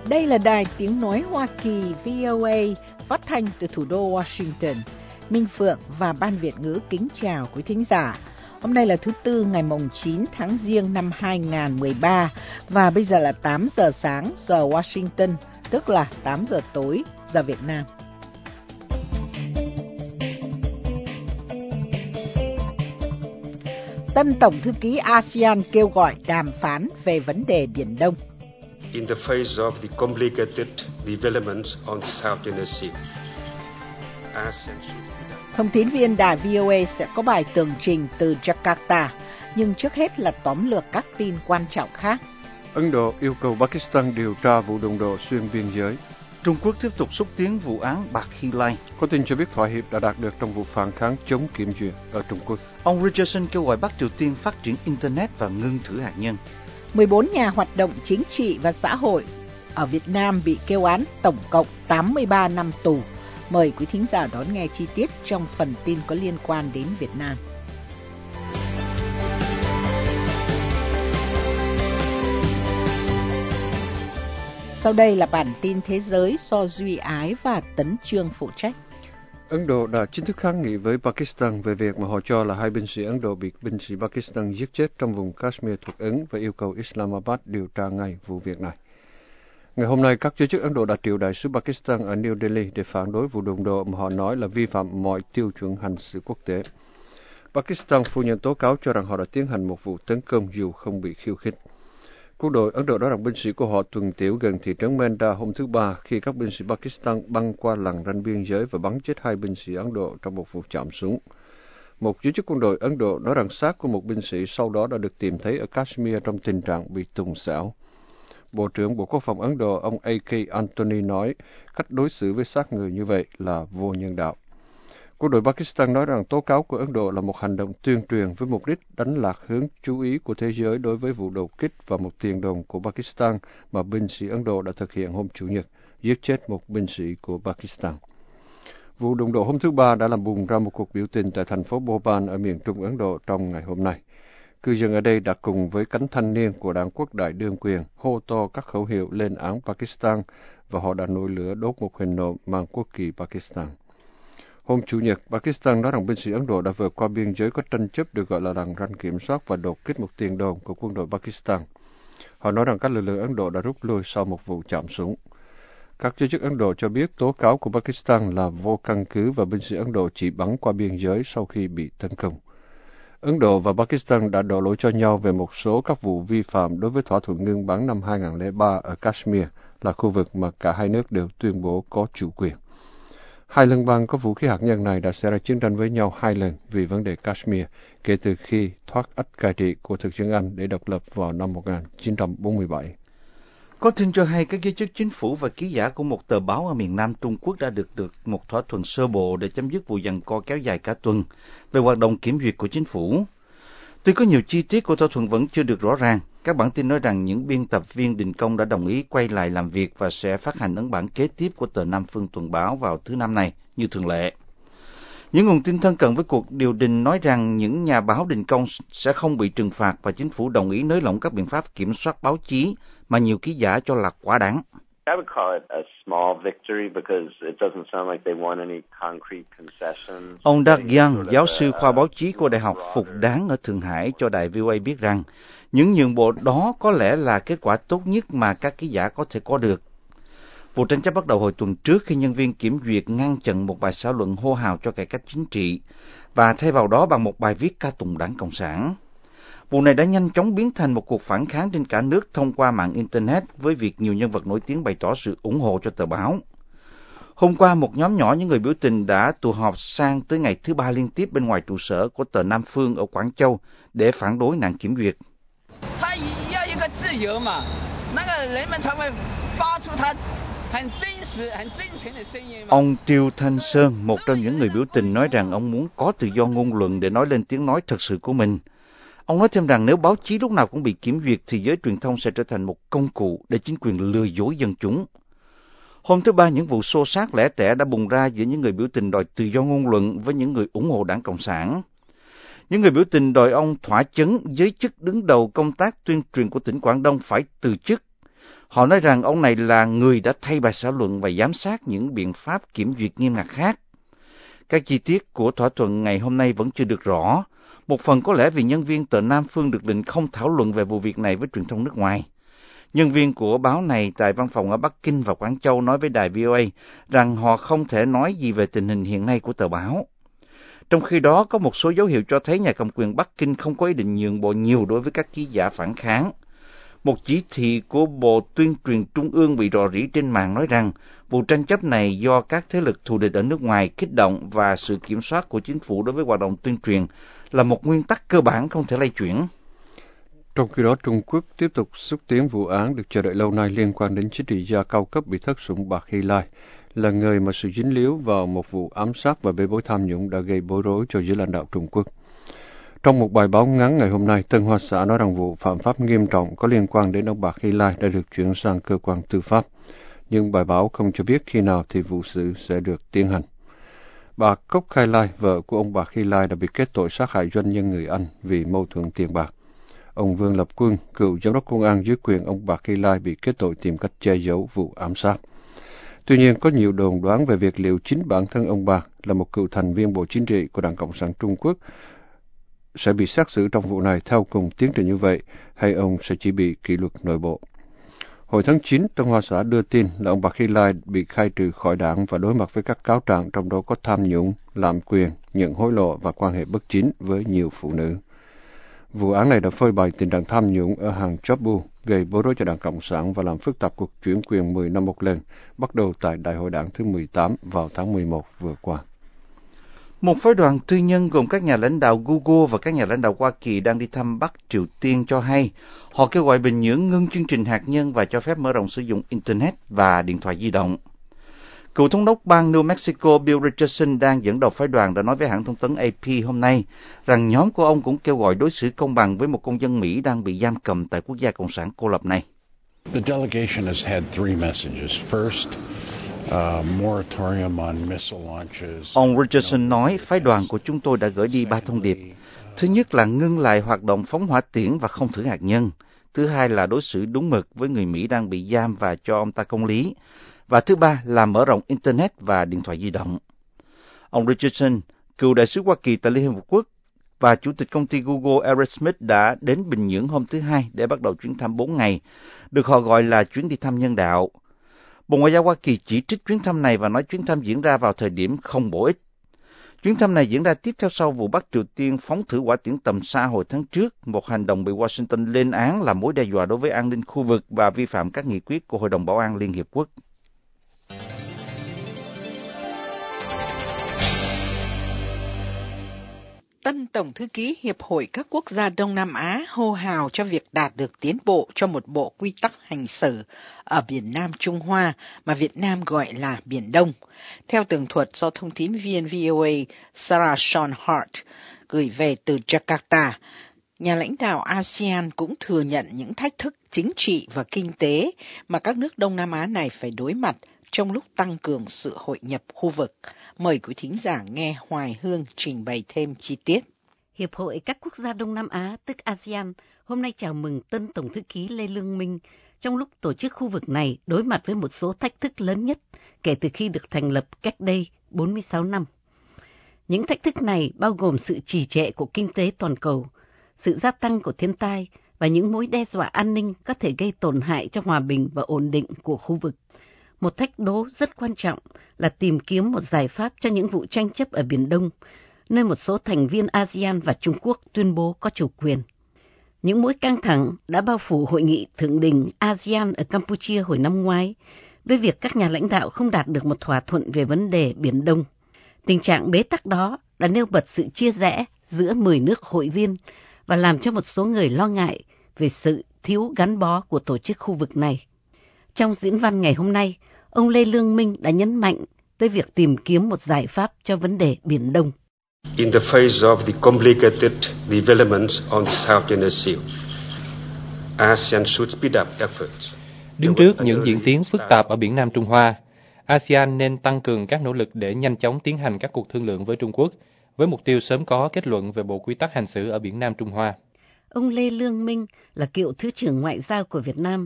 Đây là đài tiếng nói Hoa Kỳ VOA phát thanh từ thủ đô Washington. Minh Phượng và Ban Việt ngữ kính chào quý thính giả. Hôm nay là thứ Tư ngày mùng 9 tháng Giêng năm 2013 và bây giờ là 8 giờ sáng giờ Washington, tức là 8 giờ tối giờ Việt Nam. Tân Tổng thư ký ASEAN kêu gọi đàm phán về vấn đề Biển Đông. In the face of the complicated developments on the South China Sea, ASEAN should... Thông tín viên đài VOA sẽ có bài tường trình từ Jakarta, nhưng trước hết là tóm lược các tin quan trọng khác. Ấn Độ yêu cầu Pakistan điều tra vụ đụng độ xuyên biên giới. Trung Quốc tiếp tục xúc tiến vụ án Bạc Hy Lai. Có tin cho biết thỏa hiệp đã đạt được trong vụ phản kháng chống kiểm duyệt ở Trung Quốc. Ông Richardson kêu gọi Bắc Triều Tiên phát triển Internet và ngưng thử hạt nhân. 14 nhà hoạt động chính trị và xã hội ở Việt Nam bị kêu án tổng cộng 83 năm tù. Mời quý thính giả đón nghe chi tiết trong phần tin có liên quan đến Việt Nam. Sau đây là bản tin thế giới do Duy Ái và Tấn Chương phụ trách. Ấn Độ đã chính thức kháng nghị với Pakistan về việc mà họ cho là hai binh sĩ Ấn Độ bị binh sĩ Pakistan giết chết trong vùng Kashmir thuộc Ấn và yêu cầu Islamabad điều tra ngay vụ việc này. Ngày hôm nay, các giới chức Ấn Độ đã triệu đại sứ Pakistan ở New Delhi để phản đối vụ đụng độ mà họ nói là vi phạm mọi tiêu chuẩn hành xử quốc tế. Pakistan phủ nhận tố cáo cho rằng họ đã tiến hành một vụ tấn công dù không bị khiêu khích. Quân đội Ấn Độ nói rằng binh sĩ của họ tuần tiễu gần thị trấn Menda hôm thứ Ba khi các binh sĩ Pakistan băng qua lằn ranh biên giới và bắn chết hai binh sĩ Ấn Độ trong một vụ chạm súng. Một giới chức quân đội Ấn Độ nói rằng xác của một binh sĩ sau đó đã được tìm thấy ở Kashmir trong tình trạng bị tùng xẻo. Bộ trưởng Bộ Quốc phòng Ấn Độ, ông A.K. Antony nói cách đối xử với xác người như vậy là vô nhân đạo. Quân đội Pakistan nói rằng tố cáo của Ấn Độ là một hành động tuyên truyền với mục đích đánh lạc hướng chú ý của thế giới đối với vụ đột kích và một tiền đồn của Pakistan mà binh sĩ Ấn Độ đã thực hiện hôm Chủ nhật, giết chết một binh sĩ của Pakistan. Vụ đụng độ hôm thứ Ba đã làm bùng ra một cuộc biểu tình tại thành phố Bhopal ở miền Trung Ấn Độ trong ngày hôm nay. Cư dân ở đây đã cùng với cánh thanh niên của đảng quốc đại đương quyền hô to các khẩu hiệu lên án Pakistan và họ đã nổi lửa đốt một hình nộm mang quốc kỳ Pakistan. Hôm Chủ nhật, Pakistan nói rằng binh sĩ Ấn Độ đã vượt qua biên giới có tranh chấp được gọi là lằn ranh kiểm soát và đột kích một tiền đồn của quân đội Pakistan. Họ nói rằng các lực lượng Ấn Độ đã rút lui sau một vụ chạm súng. Các giới chức Ấn Độ cho biết tố cáo của Pakistan là vô căn cứ và binh sĩ Ấn Độ chỉ bắn qua biên giới sau khi bị tấn công. Ấn Độ và Pakistan đã đổ lỗi cho nhau về một số các vụ vi phạm đối với thỏa thuận ngưng bắn năm 2003 ở Kashmir, là khu vực mà cả hai nước đều tuyên bố có chủ quyền. Hai liên bang có vũ khí hạt nhân này đã xảy ra chiến tranh với nhau 2 lần vì vấn đề Kashmir kể từ khi thoát ách cai trị của thực dân Anh để độc lập vào năm 1947. Có tin cho hay các giới chức chính phủ và ký giả của một tờ báo ở miền Nam Trung Quốc đã được một thỏa thuận sơ bộ để chấm dứt vụ giằng co kéo dài cả tuần về hoạt động kiểm duyệt của chính phủ. Tuy có nhiều chi tiết của thỏa thuận vẫn chưa được rõ ràng, các bản tin nói rằng những biên tập viên đình công đã đồng ý quay lại làm việc và sẽ phát hành ấn bản kế tiếp của tờ Nam Phương Tuần báo vào thứ Năm này, như thường lệ. Những nguồn tin thân cận với cuộc điều đình nói rằng những nhà báo đình công sẽ không bị trừng phạt và chính phủ đồng ý nới lỏng các biện pháp kiểm soát báo chí mà nhiều ký giả cho là quá đáng. Ông Doug Young, giáo sư khoa báo chí của Đại học Phục Đáng ở Thượng Hải cho đài VOA biết rằng những nhượng bộ đó có lẽ là kết quả tốt nhất mà các ký giả có thể có được. Vụ tranh chấp bắt đầu hồi tuần trước khi nhân viên kiểm duyệt ngăn chặn một bài xã luận hô hào cho cải cách chính trị và thay vào đó bằng một bài viết ca tụng Đảng Cộng sản. Vụ này đã nhanh chóng biến thành một cuộc phản kháng trên cả nước thông qua mạng Internet với việc nhiều nhân vật nổi tiếng bày tỏ sự ủng hộ cho tờ báo. Hôm qua, một nhóm nhỏ những người biểu tình đã tụ họp sang tới ngày thứ Ba liên tiếp bên ngoài trụ sở của tờ Nam Phương ở Quảng Châu để phản đối nạn kiểm duyệt. Ông Tiêu Thanh Sơn, một trong những người biểu tình, nói rằng ông muốn có tự do ngôn luận để nói lên tiếng nói thật sự của mình. Ông nói thêm rằng nếu báo chí lúc nào cũng bị kiểm duyệt thì giới truyền thông sẽ trở thành một công cụ để chính quyền lừa dối dân chúng. Hôm thứ Ba, những vụ xô xát lẻ tẻ đã bùng ra giữa những người biểu tình đòi tự do ngôn luận với những người ủng hộ Đảng Cộng sản. Những người biểu tình đòi ông Thỏa Chấn, giới chức đứng đầu công tác tuyên truyền của tỉnh Quảng Đông, phải từ chức. Họ nói rằng ông này là người đã thay bài xã luận và giám sát những biện pháp kiểm duyệt nghiêm ngặt khác. Các chi tiết của thỏa thuận ngày hôm nay vẫn chưa được rõ, một phần có lẽ vì nhân viên tờ Nam Phương được định không thảo luận về vụ việc này với truyền thông nước ngoài. Nhân viên của báo này tại văn phòng ở Bắc Kinh và Quảng Châu nói với đài VOA rằng họ không thể nói gì về tình hình hiện nay của tờ báo. Trong khi đó, có một số dấu hiệu cho thấy nhà cầm quyền Bắc Kinh không có ý định nhượng bộ nhiều đối với các ký giả phản kháng. Một chỉ thị của Bộ Tuyên truyền Trung ương bị rò rỉ trên mạng nói rằng vụ tranh chấp này do các thế lực thù địch ở nước ngoài kích động và sự kiểm soát của chính phủ đối với hoạt động tuyên truyền là một nguyên tắc cơ bản không thể lay chuyển. Trong khi đó, Trung Quốc tiếp tục xúc tiến vụ án được chờ đợi lâu nay liên quan đến chính trị gia cao cấp bị thất sủng Bạc Hy Lai, là người mà sự dính líu vào một vụ ám sát và bê bối tham nhũng đã gây bối rối cho giới lãnh đạo Trung Quốc. Trong một bài báo ngắn ngày hôm nay, Tân Hoa Xã nói rằng vụ phạm pháp nghiêm trọng có liên quan đến ông Bạc Hy Lai đã được chuyển sang cơ quan tư pháp, nhưng bài báo không cho biết khi nào thì vụ xử sẽ được tiến hành. Bà Cốc Khai Lai, vợ của ông Bạc Hy Lai, đã bị kết tội sát hại doanh nhân người Anh vì mâu thuẫn tiền bạc. Ông Vương Lập Quân, cựu giám đốc công an dưới quyền ông Bạc Hy Lai, bị kết tội tìm cách che giấu vụ ám sát. Tuy nhiên, có nhiều đồn đoán về việc liệu chính bản thân ông Bạc là một cựu thành viên Bộ Chính trị của Đảng Cộng sản Trung Quốc sẽ bị xét xử trong vụ này theo cùng tiến trình như vậy, hay ông sẽ chỉ bị kỷ luật nội bộ. Hồi tháng 9, Tân Hoa Xã đưa tin là ông Bạc Hy Lai bị khai trừ khỏi đảng và đối mặt với các cáo trạng trong đó có tham nhũng, lạm quyền, nhận hối lộ và quan hệ bất chính với nhiều phụ nữ. Vụ án này đã phơi bày tình trạng tham nhũng ở hàng Chóp-bu, gây bối rối cho Đảng Cộng sản và làm phức tạp cuộc chuyển quyền 10 năm một lần, bắt đầu tại Đại hội Đảng thứ 18 vào tháng 11 vừa qua. Một phái đoàn tư nhân gồm các nhà lãnh đạo Google và các nhà lãnh đạo Hoa Kỳ đang đi thăm Bắc Triều Tiên cho hay họ kêu gọi Bình Nhưỡng ngưng chương trình hạt nhân và cho phép mở rộng sử dụng Internet và điện thoại di động. Cựu thống đốc bang New Mexico Bill Richardson đang dẫn đầu phái đoàn đã nói với hãng thông tấn AP hôm nay rằng nhóm của ông cũng kêu gọi đối xử công bằng với một công dân Mỹ đang bị giam cầm tại quốc gia cộng sản cô lập này. The delegation has had three messages. First, moratorium on missile launches. Ông Richardson nói phái đoàn của chúng tôi đã gửi đi 3 thông điệp. Thứ nhất là ngưng lại hoạt động phóng hỏa tiễn và không thử hạt nhân. Thứ hai là đối xử đúng mực với người Mỹ đang bị giam và cho ông ta công lý. Và thứ ba là mở rộng Internet và điện thoại di động. Ông Richardson, cựu đại sứ Hoa Kỳ tại Liên Hợp Quốc và chủ tịch công ty Google Eric Schmidt đã đến Bình Nhưỡng hôm thứ Hai để bắt đầu chuyến thăm 4 ngày, được họ gọi là chuyến đi thăm nhân đạo. Bộ Ngoại giao Hoa Kỳ chỉ trích chuyến thăm này và nói chuyến thăm diễn ra vào thời điểm không bổ ích. Chuyến thăm này diễn ra tiếp theo sau vụ Bắc Triều Tiên phóng thử hỏa tiễn tầm xa hồi tháng trước, một hành động bị Washington lên án là mối đe dọa đối với an ninh khu vực và vi phạm các nghị quyết của Hội đồng Bảo an Liên Hiệp Quốc. Tân Tổng Thư ký Hiệp hội các quốc gia Đông Nam Á hô hào cho việc đạt được tiến bộ cho một bộ quy tắc hành xử ở Biển Nam Trung Hoa mà Việt Nam gọi là Biển Đông. Theo tường thuật do thông tín viên VOA Sarah Sean Hart gửi về từ Jakarta, nhà lãnh đạo ASEAN cũng thừa nhận những thách thức chính trị và kinh tế mà các nước Đông Nam Á này phải đối mặt trong lúc tăng cường sự hội nhập khu vực. Mời quý thính giả nghe Hoài Hương trình bày thêm chi tiết. Hiệp hội các quốc gia Đông Nam Á, tức ASEAN, hôm nay chào mừng tân Tổng Thư ký Lê Lương Minh trong lúc tổ chức khu vực này đối mặt với một số thách thức lớn nhất kể từ khi được thành lập cách đây 46 năm. Những thách thức này bao gồm sự trì trệ của kinh tế toàn cầu, sự gia tăng của thiên tai và những mối đe dọa an ninh có thể gây tổn hại cho hòa bình và ổn định của khu vực. Một thách đố rất quan trọng là tìm kiếm một giải pháp cho những vụ tranh chấp ở Biển Đông, nơi một số thành viên ASEAN và Trung Quốc tuyên bố có chủ quyền. Những mối căng thẳng đã bao phủ hội nghị thượng đỉnh ASEAN ở Campuchia hồi năm ngoái, với việc các nhà lãnh đạo không đạt được một thỏa thuận về vấn đề Biển Đông. Tình trạng bế tắc đó đã nêu bật sự chia rẽ giữa 10 nước hội viên và làm cho một số người lo ngại về sự thiếu gắn bó của tổ chức khu vực này. Trong diễn văn ngày hôm nay, ông Lê Lương Minh đã nhấn mạnh tới việc tìm kiếm một giải pháp cho vấn đề Biển Đông. In the face of the complicated developments on the South China Sea, ASEAN should speed up efforts. Đứng trước những diễn tiến phức tạp ở Biển Nam Trung Hoa, ASEAN nên tăng cường các nỗ lực để nhanh chóng tiến hành các cuộc thương lượng với Trung Quốc, với mục tiêu sớm có kết luận về bộ quy tắc hành xử ở Biển Nam Trung Hoa. Ông Lê Lương Minh là cựu Thứ trưởng Ngoại giao của Việt Nam,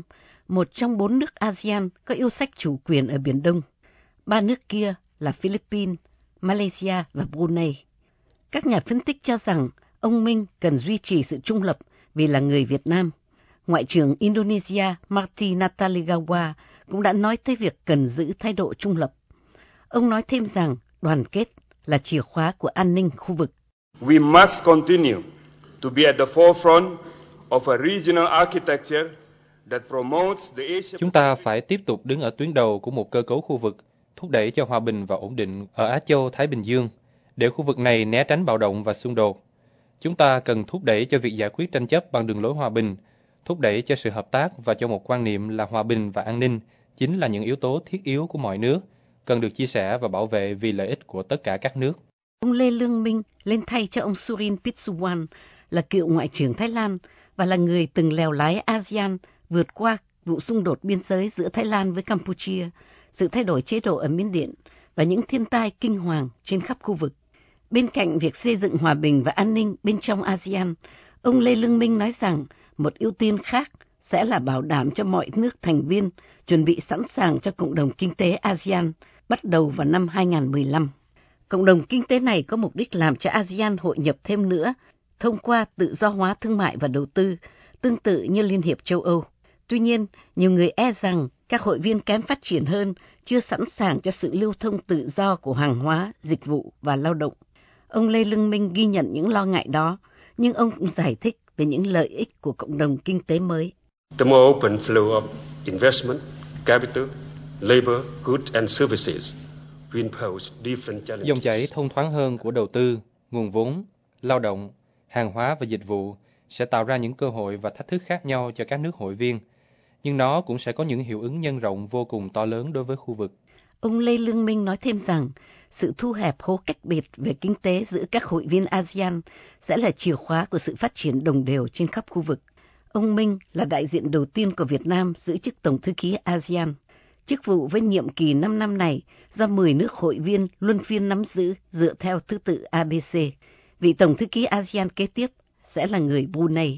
một trong 4 nước ASEAN có yêu sách chủ quyền ở Biển Đông. 3 nước kia là Philippines, Malaysia và Brunei. Các nhà phân tích cho rằng ông Minh cần duy trì sự trung lập vì là người Việt Nam. Ngoại trưởng Indonesia Marty Natalegawa cũng đã nói tới việc cần giữ thái độ trung lập. Ông nói thêm rằng đoàn kết là chìa khóa của an ninh khu vực. We must continue to be at the forefront of a regional architecture that promotes the Asia. Chúng ta phải tiếp tục đứng ở tuyến đầu của một cơ cấu khu vực, thúc đẩy cho hòa bình và ổn định ở Á Châu Thái Bình Dương, để khu vực này né tránh bạo động và xung đột. Chúng ta cần thúc đẩy cho việc giải quyết tranh chấp bằng đường lối hòa bình, thúc đẩy cho sự hợp tác và cho một quan niệm là hòa bình và an ninh chính là những yếu tố thiết yếu của mọi nước, cần được chia sẻ và bảo vệ vì lợi ích của tất cả các nước. Ông Lê Lương Minh lên thay cho ông Surin Pitsuwan là cựu Ngoại trưởng Thái Lan và là người từng lèo lái ASEAN vượt qua vụ xung đột biên giới giữa Thái Lan với Campuchia, sự thay đổi chế độ ở Miến Điện và những thiên tai kinh hoàng trên khắp khu vực. Bên cạnh việc xây dựng hòa bình và an ninh bên trong ASEAN, ông Lê Lương Minh nói rằng một ưu tiên khác sẽ là bảo đảm cho mọi nước thành viên chuẩn bị sẵn sàng cho cộng đồng kinh tế ASEAN bắt đầu vào năm 2015. Cộng đồng kinh tế này có mục đích làm cho ASEAN hội nhập thêm nữa thông qua tự do hóa thương mại và đầu tư, tương tự như Liên hiệp châu Âu. Tuy nhiên, nhiều người e rằng các hội viên kém phát triển hơn chưa sẵn sàng cho sự lưu thông tự do của hàng hóa, dịch vụ và lao động. Ông Lê Lương Minh ghi nhận những lo ngại đó, nhưng ông cũng giải thích về những lợi ích của cộng đồng kinh tế mới. The more open flow of investment, capital, labor, goods and services will pose different challenges. Dòng chảy thông thoáng hơn của đầu tư, nguồn vốn, lao động, hàng hóa và dịch vụ sẽ tạo ra những cơ hội và thách thức khác nhau cho các nước hội viên, nhưng nó cũng sẽ có những hiệu ứng nhân rộng vô cùng to lớn đối với khu vực. Ông Lê Lương Minh nói thêm rằng sự thu hẹp hố cách biệt về kinh tế giữa các hội viên ASEAN sẽ là chìa khóa của sự phát triển đồng đều trên khắp khu vực. Ông Minh là đại diện đầu tiên của Việt Nam giữ chức Tổng thư ký ASEAN. Chức vụ với nhiệm kỳ 5 năm này do 10 nước hội viên luân phiên nắm giữ dựa theo thứ tự ABC. Vị Tổng thư ký ASEAN kế tiếp sẽ là người Brunei.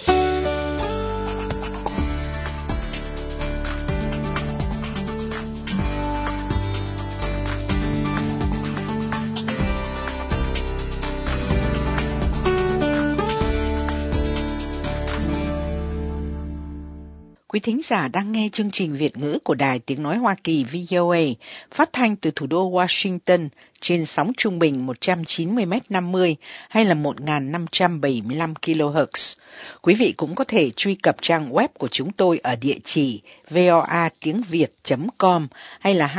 Quý thính giả đang nghe chương trình Việt ngữ của Đài Tiếng Nói Hoa Kỳ VOA, phát thanh từ thủ đô Washington trên sóng trung bình 190 m50 hay là 1575 kHz. Quý vị cũng có thể truy cập trang web của chúng tôi ở địa chỉ voatiengviet.com hay là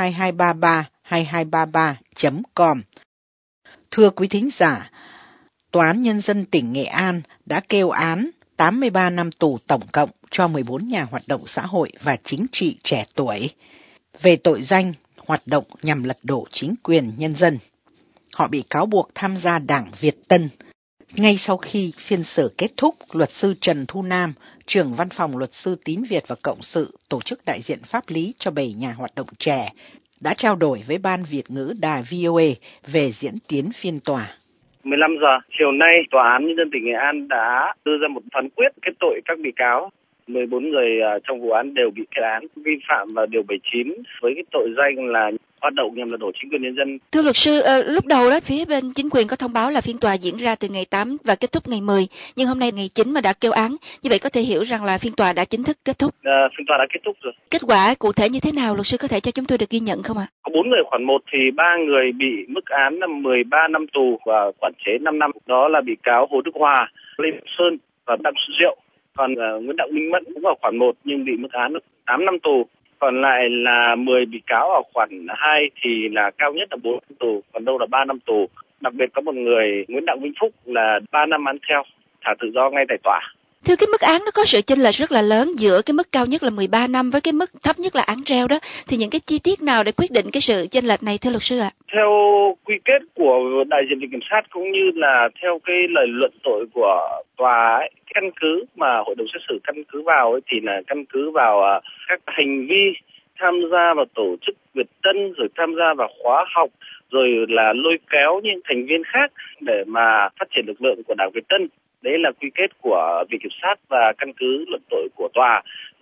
2233-2233.com. Thưa quý thính giả, Tòa án Nhân dân tỉnh Nghệ An đã kêu án 83 năm tù tổng cộng cho 14 nhà hoạt động xã hội và chính trị trẻ tuổi về tội danh hoạt động nhằm lật đổ chính quyền nhân dân. Họ bị cáo buộc tham gia Đảng Việt Tân. Ngay sau khi phiên xử kết thúc, luật sư Trần Thu Nam, trưởng văn phòng luật sư Tín Việt và Cộng sự, tổ chức đại diện pháp lý cho 7 nhà hoạt động trẻ, đã trao đổi với Ban Việt ngữ Đài VOA về diễn tiến phiên tòa. 15 giờ chiều nay, Tòa án Nhân dân tỉnh Nghệ An đã đưa ra một phán quyết kết tội các bị cáo. 14 người trong vụ án đều bị kết án vi phạm vào điều 79 với cái tội danh là hoạt động nhằm lật đổ chính quyền nhân dân. Thưa luật sư, lúc đầu đó phía bên chính quyền có thông báo là phiên tòa diễn ra từ ngày 8 và kết thúc ngày 10, nhưng hôm nay ngày 9 mà đã kêu án, như vậy có thể hiểu rằng là phiên tòa đã chính thức kết thúc. Phiên tòa đã kết thúc rồi. Kết quả cụ thể như thế nào, luật sư có thể cho chúng tôi được ghi nhận không ạ? Có 4 người khoản 1 thì 3 người bị mức án là 13 năm tù và quản chế 5 năm. Đó là bị cáo Hồ Đức Hòa, Lê Hữu Sơn và Đặng Xuân Diệu. Còn Nguyễn Đặng Minh Mẫn cũng ở khoản 1 nhưng bị mức án 8 năm tù. Còn lại là 10 bị cáo ở khoản 2 thì là cao nhất là 4 năm tù, còn đâu là 3 năm tù. Đặc biệt có một người Nguyễn Đặng Vĩnh Phúc là 3 năm án treo, thả tự do ngay tại tòa. Thưa, cái mức án nó có sự chênh lệch rất là lớn giữa cái mức cao nhất là 13 năm với cái mức thấp nhất là án treo đó, thì những cái chi tiết nào để quyết định cái sự chênh lệch này thưa luật sư ạ? Theo quy kết của đại diện viện kiểm sát cũng như là theo cái lời luận tội của tòa ấy, căn cứ mà hội đồng xét xử căn cứ vào ấy thì là căn cứ vào các hành vi tham gia vào tổ chức Việt Tân, rồi tham gia vào khóa học, rồi là lôi kéo những thành viên khác để mà phát triển lực lượng của Đảng Việt Tân. Đấy là quy kết của viện kiểm sát và căn cứ luận tội của tòa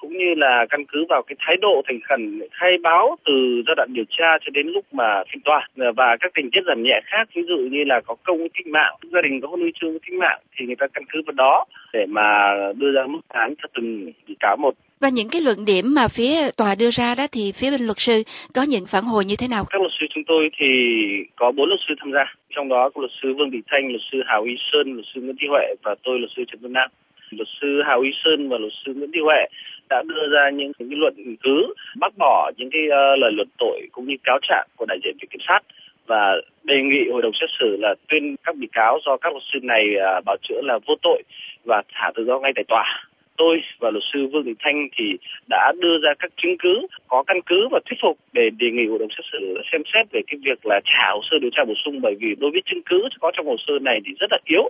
cũng như là căn cứ vào cái thái độ thành khẩn khai báo từ giai đoạn điều tra cho đến lúc mà phiên tòa, và các tình tiết giảm nhẹ khác, ví dụ như là có công với tính mạng, gia đình có huy chương với tính mạng, thì người ta căn cứ vào đó để mà đưa ra mức án cho từng bị cáo một. Và những cái luận điểm mà phía tòa đưa ra đó thì phía bên luật sư có những phản hồi như thế nào? Các luật sư chúng tôi thì có 4 luật sư tham gia, trong đó có luật sư Vương Thị Thanh, luật sư Hào Y Sơn, luật sư Nguyễn Thị Huệ và tôi luật sư Trần Văn Nam. Luật sư Hào Y Sơn và luật sư Nguyễn Thị Huệ đã đưa ra những cái luận cứ bác bỏ những cái lời luận tội cũng như cáo trạng của đại diện viện kiểm sát và đề nghị hội đồng xét xử là tuyên các bị cáo do các luật sư này bào chữa là vô tội và thả tự do ngay tại tòa. Tôi và luật sư Vương Thị Thanh thì đã đưa ra các chứng cứ có căn cứ và thuyết phục để đề nghị hội đồng xét xử xem xét về cái việc là trả hồ sơ điều tra bổ sung, bởi vì đối với chứng cứ có trong hồ sơ này thì rất là yếu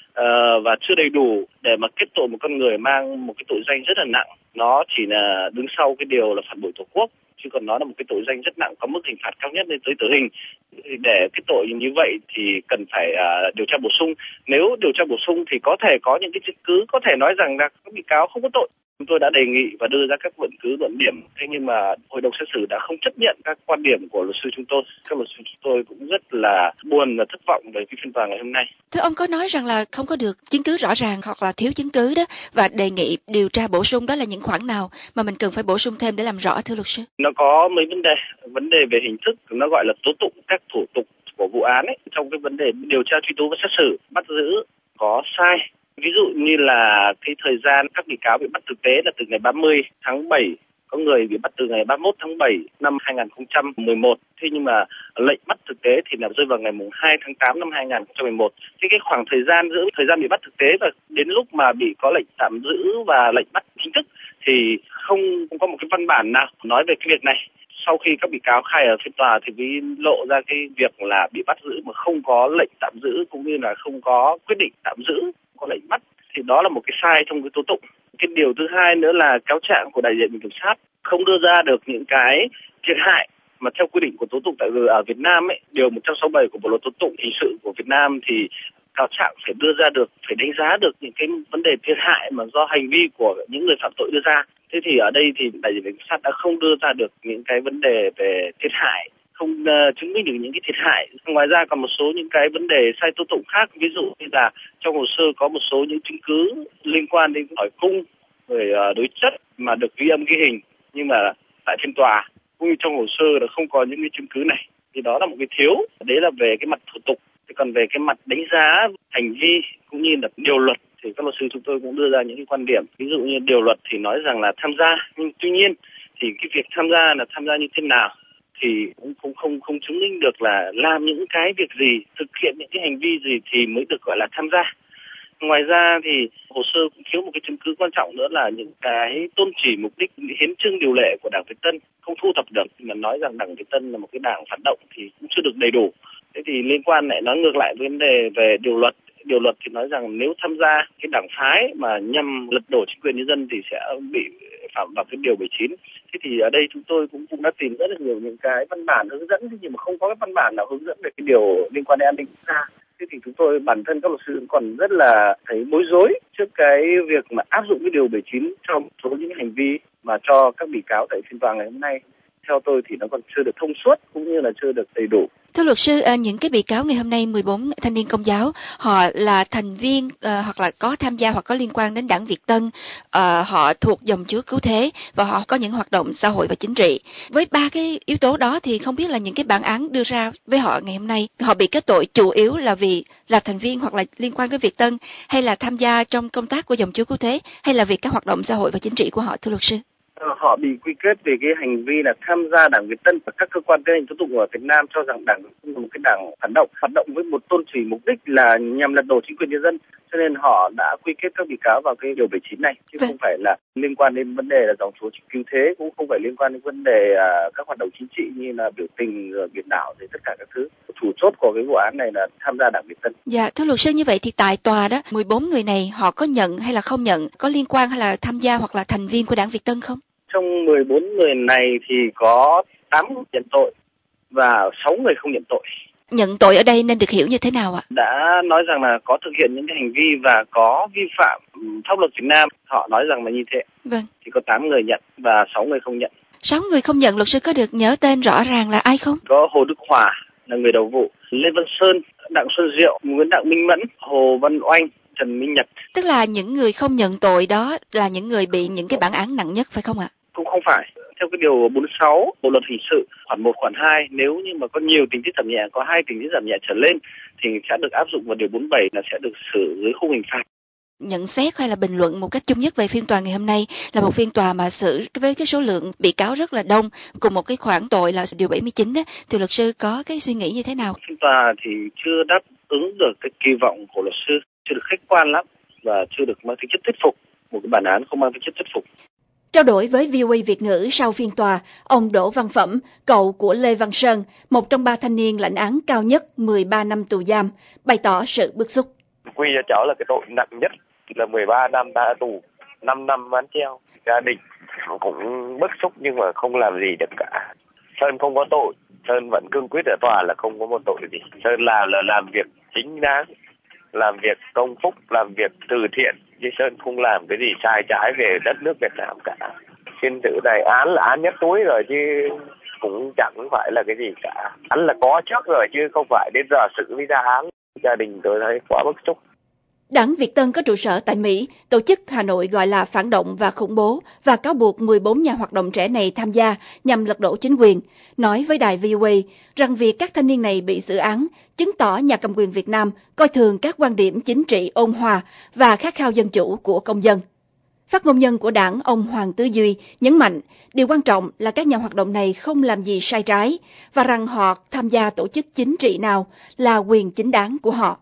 và chưa đầy đủ để mà kết tội một con người mang một cái tội danh rất là nặng. Nó chỉ là đứng sau cái điều là phản bội Tổ quốc, chứ còn nó là một cái tội danh rất nặng, có mức hình phạt cao nhất lên tới tử hình. Để cái tội như vậy thì cần phải điều tra bổ sung. Nếu điều tra bổ sung thì có thể có những cái chứng cứ có thể nói rằng là các bị cáo không có tội. Chúng tôi đã đề nghị và đưa ra các luận cứ luận điểm, thế nhưng mà hội đồng xét xử đã không chấp nhận các quan điểm của luật sư chúng tôi. Các luật sư chúng tôi cũng rất là buồn và thất vọng về cái phiên tòa ngày hôm nay. Thưa ông có nói rằng là không có được chứng cứ rõ ràng hoặc là thiếu chứng cứ đó, và đề nghị điều tra bổ sung, đó là những khoản nào mà mình cần phải bổ sung thêm để làm rõ thưa luật sư? Nó có mấy vấn đề về hình thức, nó gọi là tố tụng, các thủ tục của vụ án ấy, trong cái vấn đề điều tra truy tố và xét xử bắt giữ có sai. Ví dụ như là cái thời gian các bị cáo bị bắt thực tế là từ ngày 30 tháng 7, có người bị bắt từ ngày 31 tháng 7 năm 2011. Thế nhưng mà lệnh bắt thực tế thì là rơi vào ngày 2 tháng 8 năm 2011. Thế cái khoảng thời gian giữa thời gian bị bắt thực tế và đến lúc mà bị có lệnh tạm giữ và lệnh bắt chính thức thì không có một cái văn bản nào nói về cái việc này. Sau khi các bị cáo khai ở phiên tòa thì mới lộ ra cái việc là bị bắt giữ mà không có lệnh tạm giữ cũng như là không có quyết định tạm giữ, có lệnh bắt, thì đó là một cái sai trong cái tố tụng. Cái điều thứ hai nữa là cáo trạng của đại diện viện kiểm sát không đưa ra được những cái thiệt hại mà theo quy định của tố tụng tại ở Việt Nam ấy, điều 167 của Bộ luật tố tụng hình sự của Việt Nam thì cáo trạng phải đưa ra được, phải đánh giá được những cái vấn đề thiệt hại mà do hành vi của những người phạm tội đưa ra. Thế thì ở đây thì đại diện viện kiểm sát đã không đưa ra được những cái vấn đề về thiệt hại, không chứng minh được những cái thiệt hại. Ngoài ra còn một số những cái vấn đề sai tố tụng khác, ví dụ như là trong hồ sơ có một số những chứng cứ liên quan đến hỏi cung về đối chất mà được ghi âm ghi hình, nhưng mà tại phiên tòa cũng như trong hồ sơ là không có những cái chứng cứ này, thì đó là một cái thiếu. Đấy là về cái mặt thủ tục. Thì còn về cái mặt đánh giá hành vi cũng như là điều luật thì các luật sư chúng tôi cũng đưa ra những cái quan điểm. Ví dụ như điều luật thì nói rằng là tham gia, nhưng tuy nhiên thì cái việc tham gia là tham gia như thế nào thì cũng không chứng minh được là làm những cái việc gì, thực hiện những cái hành vi gì thì mới được gọi là tham gia. Ngoài ra thì hồ sơ cũng thiếu một cái chứng cứ quan trọng nữa là những cái tôn chỉ mục đích hiến chương điều lệ của Đảng Việt Tân không thu thập được, mà nói rằng Đảng Việt Tân là một cái đảng phản động thì cũng chưa được đầy đủ. Thế thì liên quan lại nói ngược lại vấn đề về điều luật. Điều luật thì nói rằng nếu tham gia cái đảng phái mà nhằm lật đổ chính quyền nhân dân thì sẽ bị phạm vào cái điều 19. Thế thì ở đây chúng tôi cũng đã tìm rất là nhiều những cái văn bản hướng dẫn, nhưng mà không có cái văn bản nào hướng dẫn về cái điều liên quan đến an ninh quốc gia. Thế thì chúng tôi, bản thân các luật sư còn rất là thấy bối rối trước cái việc mà áp dụng cái điều 19 trong số những hành vi mà cho các bị cáo tại phiên tòa ngày hôm nay. Theo tôi thì nó còn chưa được thông suốt cũng như là chưa được đầy đủ. Thưa luật sư, những cái bị cáo ngày hôm nay 14 thanh niên Công giáo, họ là thành viên hoặc là có tham gia hoặc có liên quan đến Đảng Việt Tân, họ thuộc dòng Chúa Cứu Thế và họ có những hoạt động xã hội và chính trị. Với ba cái yếu tố đó thì không biết là những cái bản án đưa ra với họ ngày hôm nay, họ bị kết tội chủ yếu là vì là thành viên hoặc là liên quan đến Việt Tân, hay là tham gia trong công tác của dòng Chúa Cứu Thế, hay là vì các hoạt động xã hội và chính trị của họ, thưa luật sư? Họ bị quy kết về cái hành vi là tham gia Đảng Việt Tân, và các cơ quan tiến hành tố tụng ở Việt Nam cho rằng Đảng Việt Tân là một cái đảng phản động, hoạt động với một tôn chỉ mục đích là nhằm lật đổ chính quyền nhân dân, cho nên họ đã quy kết các bị cáo vào cái điều 19 này, chứ không phải là liên quan đến vấn đề là dòng Chúa Cứu Thế, cũng không phải liên quan đến vấn đề các hoạt động chính trị như là biểu tình biển đảo thì tất cả các thứ. Chủ chốt của cái vụ án này là tham gia Đảng Việt Tân. Dạ, thưa luật sư, như vậy thì tại tòa đó 14 người này họ có nhận hay là không nhận, có liên quan hay là tham gia hoặc là thành viên của Đảng Việt Tân không? Trong 14 người này thì có 8 người nhận tội và 6 người không nhận tội. Nhận tội ở đây nên được hiểu như thế nào ạ? Đã nói rằng là có thực hiện những cái hành vi và có vi phạm pháp luật Việt Nam. Họ nói rằng là như thế. Vâng. Thì có 8 người nhận và 6 người không nhận. 6 người không nhận, luật sư có được nhớ tên rõ ràng là ai không? Có Hồ Đức Hòa là người đầu vụ, Lê Văn Sơn, Đặng Xuân Diệu, Nguyễn Đặng Minh Mẫn, Hồ Văn Oanh, Trần Minh Nhật. Tức là những người không nhận tội đó là những người bị những cái bản án nặng nhất phải không ạ? Cũng không phải. Theo cái điều 46 Bộ luật hình sự khoản 1 khoản 2, nếu như mà có nhiều tình tiết giảm nhẹ, có 2 tình tiết giảm nhẹ trở lên thì sẽ được áp dụng vào điều 47 là sẽ được xử dưới khung hình phạt. Nhận xét hay là bình luận một cách chung nhất về phiên tòa ngày hôm nay là một phiên tòa mà xử với cái số lượng bị cáo rất là đông, cùng một cái khoản tội là điều 79 đó, thì luật sư có cái suy nghĩ như thế nào? Phiên tòa thì chưa đáp ứng được cái kỳ vọng của luật sư, chưa được khách quan lắm và chưa được mang tính chất thuyết phục, một cái bản án không mang tính chất thuyết phục. Trao đổi với VOA Việt ngữ sau phiên tòa, ông Đỗ Văn Phẩm, cậu của Lê Văn Sơn, một trong 3 thanh niên lãnh án cao nhất 13 năm tù giam, bày tỏ sự bức xúc. Quy cho cháu là cái tội nặng nhất là 13 năm tù, 5 năm án treo. Gia đình cũng bức xúc nhưng mà không làm gì được cả. Sơn không có tội, Sơn vẫn cương quyết ở tòa là không có một tội gì. Sơn làm việc chính đáng, làm việc công phúc, làm việc từ thiện, chứ Sơn không làm cái gì sai trái về đất nước Việt Nam cả. Xin tự này án là án nhất túi rồi chứ cũng chẳng phải là cái gì cả. Án là có trước rồi chứ không phải đến giờ xử lý ra án. Gia đình tôi thấy quá bức xúc. Đảng Việt Tân có trụ sở tại Mỹ, tổ chức Hà Nội gọi là phản động và khủng bố và cáo buộc 14 nhà hoạt động trẻ này tham gia nhằm lật đổ chính quyền, nói với đài VOA rằng việc các thanh niên này bị xử án chứng tỏ nhà cầm quyền Việt Nam coi thường các quan điểm chính trị ôn hòa và khát khao dân chủ của công dân. Phát ngôn nhân của đảng, ông Hoàng Tứ Duy, nhấn mạnh điều quan trọng là các nhà hoạt động này không làm gì sai trái và rằng họ tham gia tổ chức chính trị nào là quyền chính đáng của họ.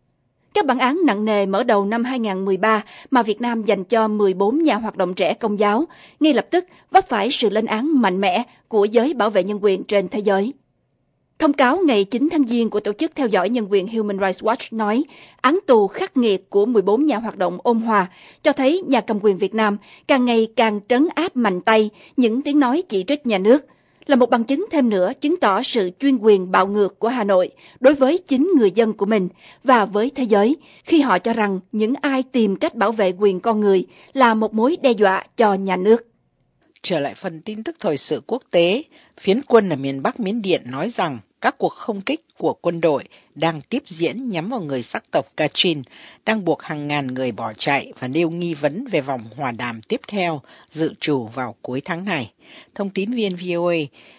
Các bản án nặng nề mở đầu năm 2013 mà Việt Nam dành cho 14 nhà hoạt động trẻ Công giáo ngay lập tức vấp phải sự lên án mạnh mẽ của giới bảo vệ nhân quyền trên thế giới. Thông cáo ngày 9 tháng Giêng của Tổ chức Theo dõi Nhân quyền Human Rights Watch nói án tù khắc nghiệt của 14 nhà hoạt động ôn hòa cho thấy nhà cầm quyền Việt Nam càng ngày càng trấn áp mạnh tay những tiếng nói chỉ trích nhà nước, là một bằng chứng thêm nữa chứng tỏ sự chuyên quyền bạo ngược của Hà Nội đối với chính người dân của mình và với thế giới khi họ cho rằng những ai tìm cách bảo vệ quyền con người là một mối đe dọa cho nhà nước. Trở lại phần tin tức thời sự quốc tế, phiến quân ở miền Bắc Miến Điện nói rằng các cuộc không kích của quân đội đang tiếp diễn nhắm vào người sắc tộc Kachin, đang buộc hàng ngàn người bỏ chạy và nêu nghi vấn về vòng hòa đàm tiếp theo dự trù vào cuối tháng này. Thông tín viên VOA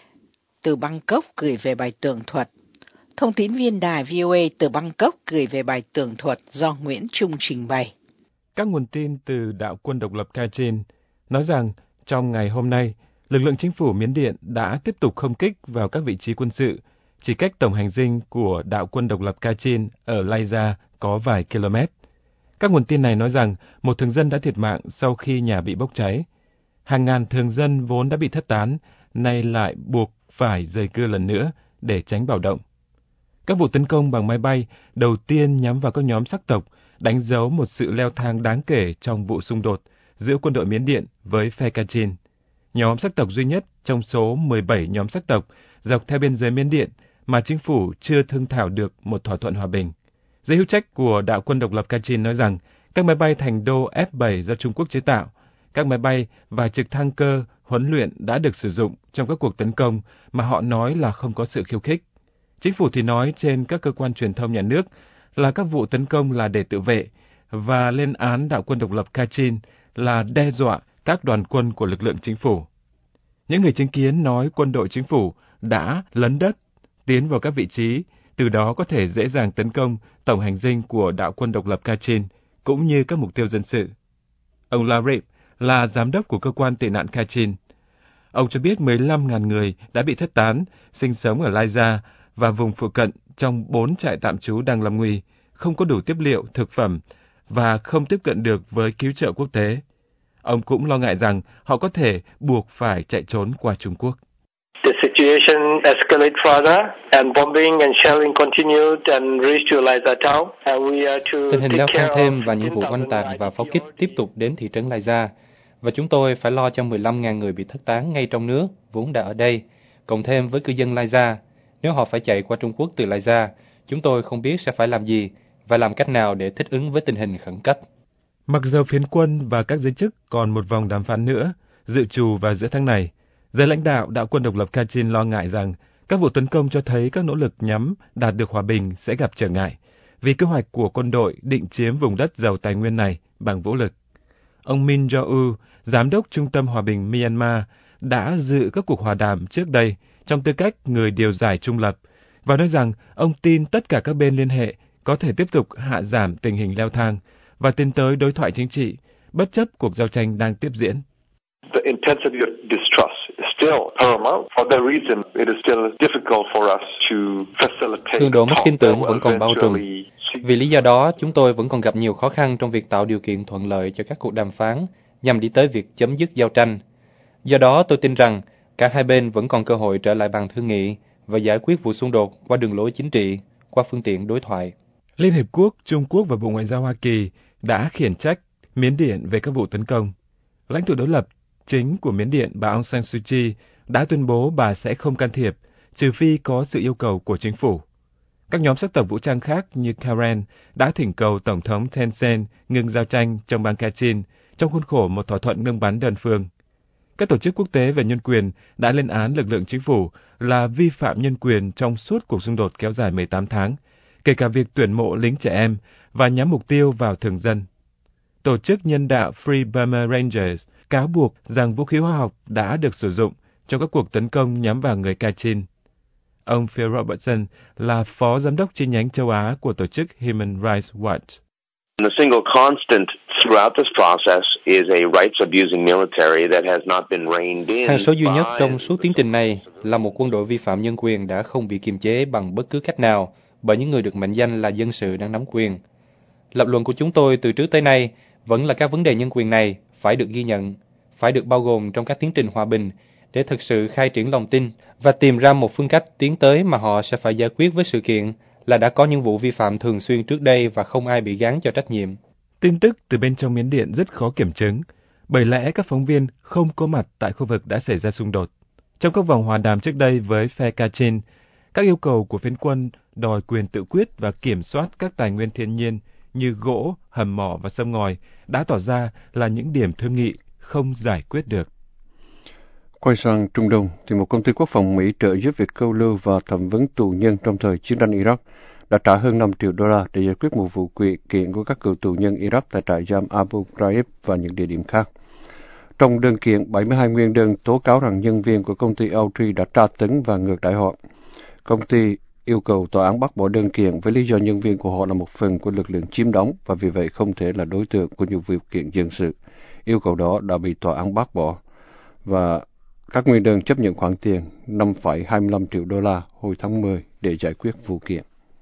từ Bangkok gửi về bài tường thuật. Thông tín viên đài VOA từ Bangkok gửi về bài tường thuật do Nguyễn Trung trình bày. Các nguồn tin từ đạo quân độc lập Kachin nói rằng trong ngày hôm nay, lực lượng chính phủ Miến Điện đã tiếp tục không kích vào các vị trí quân sự, chỉ cách tổng hành dinh của đạo quân độc lập Kachin ở Laiza có vài km. Các nguồn tin này nói rằng một thường dân đã thiệt mạng sau khi nhà bị bốc cháy. Hàng ngàn thường dân vốn đã bị thất tán, nay lại buộc phải rời cư lần nữa để tránh bạo động. Các vụ tấn công bằng máy bay đầu tiên nhắm vào các nhóm sắc tộc đánh dấu một sự leo thang đáng kể trong vụ xung đột giữa quân đội Miến Điện với phe Kachin, nhóm sắc tộc duy nhất trong số 17 nhóm sắc tộc dọc theo biên giới Miến Điện mà chính phủ chưa thương thảo được một thỏa thuận hòa bình. Giới hữu trách của đạo quân độc lập Kachin nói rằng các máy bay thành đô F-7 do Trung Quốc chế tạo, các máy bay và trực thăng cơ huấn luyện đã được sử dụng trong các cuộc tấn công mà họ nói là không có sự khiêu khích. Chính phủ thì nói trên các cơ quan truyền thông nhà nước là các vụ tấn công là để tự vệ và lên án đạo quân độc lập Kachin là đe dọa các đoàn quân của lực lượng chính phủ. Những người chứng kiến nói quân đội chính phủ đã lấn đất, tiến vào các vị trí, từ đó có thể dễ dàng tấn công tổng hành dinh của đạo quân độc lập Kachin, cũng như các mục tiêu dân sự. Ông Larip là giám đốc của cơ quan tị nạn Kachin. Ông cho biết 15.000 người đã bị thất tán, sinh sống ở Laiza và vùng phụ cận trong 4 trại tạm trú đang lâm nguy, không có đủ tiếp liệu, thực phẩm và không tiếp cận được với cứu trợ quốc tế. Ông cũng lo ngại rằng họ có thể buộc phải chạy trốn qua Trung Quốc. The situation escalated further and bombing and shelling continued and reached to Laiza town. Tình hình leo thang thêm và những vụ oanh tạc và pháo kích tiếp tục đến thị trấn Laiza. Và chúng tôi phải lo cho 15.000 người bị thất tán ngay trong nước, vốn đã ở đây, cộng thêm với cư dân Laiza. Nếu họ phải chạy qua Trung Quốc từ Lai Gia, chúng tôi không biết sẽ phải làm gì và làm cách nào để thích ứng với tình hình khẩn cấp. Mặc dầu phiến quân và các giới chức còn một vòng đàm phán nữa dự trù vào giữa tháng này, giới lãnh đạo đạo quân độc lập Kachin lo ngại rằng các vụ tấn công cho thấy các nỗ lực nhắm đạt được hòa bình sẽ gặp trở ngại, vì kế hoạch của quân đội định chiếm vùng đất giàu tài nguyên này bằng vũ lực. Ông Min Jo-u, giám đốc Trung tâm Hòa bình Myanmar, đã dự các cuộc hòa đàm trước đây trong tư cách người điều giải trung lập, và nói rằng ông tin tất cả các bên liên hệ có thể tiếp tục hạ giảm tình hình leo thang và tiến tới đối thoại chính trị, bất chấp cuộc giao tranh đang tiếp diễn. The intensity of distrust is still paramount. For that reason, it is still difficult for us to facilitate. Cường độ mất tin tưởng vẫn còn bao trùm. Vì lý do đó, chúng tôi vẫn còn gặp nhiều khó khăn trong việc tạo điều kiện thuận lợi cho các cuộc đàm phán nhằm đi tới việc chấm dứt giao tranh. Do đó, tôi tin rằng cả hai bên vẫn còn cơ hội trở lại bàn thương nghị và giải quyết vụ xung đột qua đường lối chính trị, qua phương tiện đối thoại. Liên Hiệp Quốc, Trung Quốc và Bộ Ngoại giao Hoa Kỳ đã khiển trách Miến Điện về các vụ tấn công. Lãnh tụ đối lập chính của Miến Điện, bà Aung San Suu Kyi, đã tuyên bố bà sẽ không can thiệp, trừ phi có sự yêu cầu của chính phủ. Các nhóm sắc tộc vũ trang khác như Karen đã thỉnh cầu Tổng thống Thein Sein ngừng giao tranh trong bang Kachin trong khuôn khổ một thỏa thuận ngưng bắn đơn phương. Các tổ chức quốc tế về nhân quyền đã lên án lực lượng chính phủ là vi phạm nhân quyền trong suốt cuộc xung đột kéo dài 18 tháng, kể cả việc tuyển mộ lính trẻ em và nhắm mục tiêu vào thường dân. Tổ chức nhân đạo Free Burma Rangers cáo buộc rằng vũ khí hóa học đã được sử dụng trong các cuộc tấn công nhắm vào người Kachin. Ông Phil Robertson là phó giám đốc chi nhánh châu Á của tổ chức Human Rights Watch. The single constant throughout this process is a rights-abusing military that has not been reined in. Hằng số duy nhất trong suốt tiến trình này là một quân đội vi phạm nhân quyền đã không bị kiềm chế bằng bất cứ cách nào bởi những người được mệnh danh là dân sự đang nắm quyền. Lập luận của chúng tôi từ trước tới nay vẫn là các vấn đề nhân quyền này phải được ghi nhận, phải được bao gồm trong các tiến trình hòa bình để thực sự khai triển lòng tin và tìm ra một phương cách tiến tới mà họ sẽ phải giải quyết với sự kiện là đã có những vụ vi phạm thường xuyên trước đây và không ai bị gán cho trách nhiệm. Tin tức từ bên trong Miến Điện rất khó kiểm chứng, bởi lẽ các phóng viên không có mặt tại khu vực đã xảy ra xung đột. Trong các vòng hòa đàm trước đây với phe Kachin, các yêu cầu của phiến quân đòi quyền tự quyết và kiểm soát các tài nguyên thiên nhiên như gỗ, hầm mỏ và sông ngòi đã tỏ ra là những điểm thương nghị không giải quyết được. Quay sang Trung Đông, thì một công ty quốc phòng Mỹ trợ giúp việc câu lưu và thẩm vấn tù nhân trong thời chiến tranh Iraq đã trả hơn 5 triệu đô la để giải quyết một vụ kiện của các cựu tù nhân Iraq tại trại giam Abu Ghraib và những địa điểm khác. Trong đơn kiện, 72 nguyên đơn tố cáo rằng nhân viên của công ty Autry đã tra tấn và ngược đãi họ. Công ty yêu cầu tòa án bác bỏ đơn kiện với lý do nhân viên của họ là một phần của lực lượng chiếm đóng và vì vậy không thể là đối tượng của những vụ kiện dân sự. Yêu cầu đó đã bị tòa án bác bỏ và các nguyên đơn chấp nhận khoản tiền 5,25 triệu đô la hồi tháng 10 để giải quyết vụ kiện.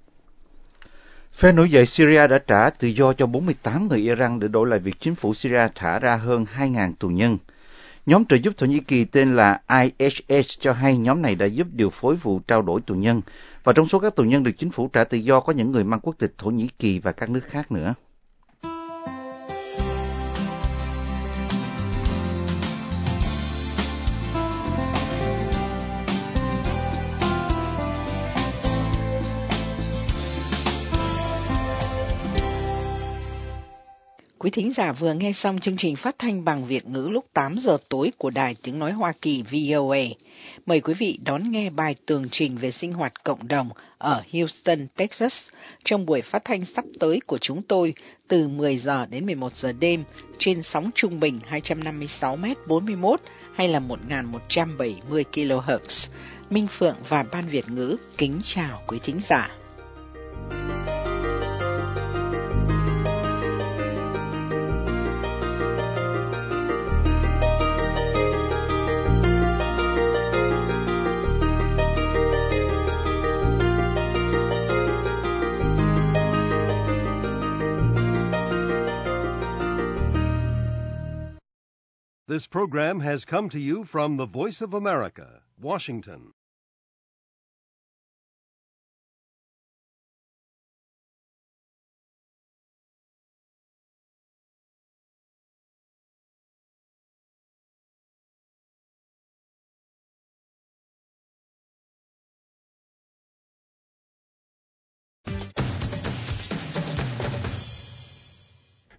Phe nổi dậy Syria đã trả tự do cho 48 người Iran để đổi lại việc chính phủ Syria thả ra hơn 2.000 tù nhân. Nhóm trợ giúp Thổ Nhĩ Kỳ tên là IHH cho hay nhóm này đã giúp điều phối vụ trao đổi tù nhân, và trong số các tù nhân được chính phủ trả tự do có những người mang quốc tịch Thổ Nhĩ Kỳ và các nước khác nữa. Quý thính giả vừa nghe xong chương trình phát thanh bằng Việt ngữ lúc 8 giờ tối của Đài Tiếng Nói Hoa Kỳ VOA. Mời quý vị đón nghe bài tường trình về sinh hoạt cộng đồng ở Houston, Texas trong buổi phát thanh sắp tới của chúng tôi từ 10 giờ đến 11 giờ đêm trên sóng trung bình 256m41 hay là 1170 kHz. Minh Phượng và Ban Việt ngữ kính chào quý thính giả. This program has come to you from the Voice of America, Washington.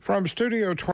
From Studio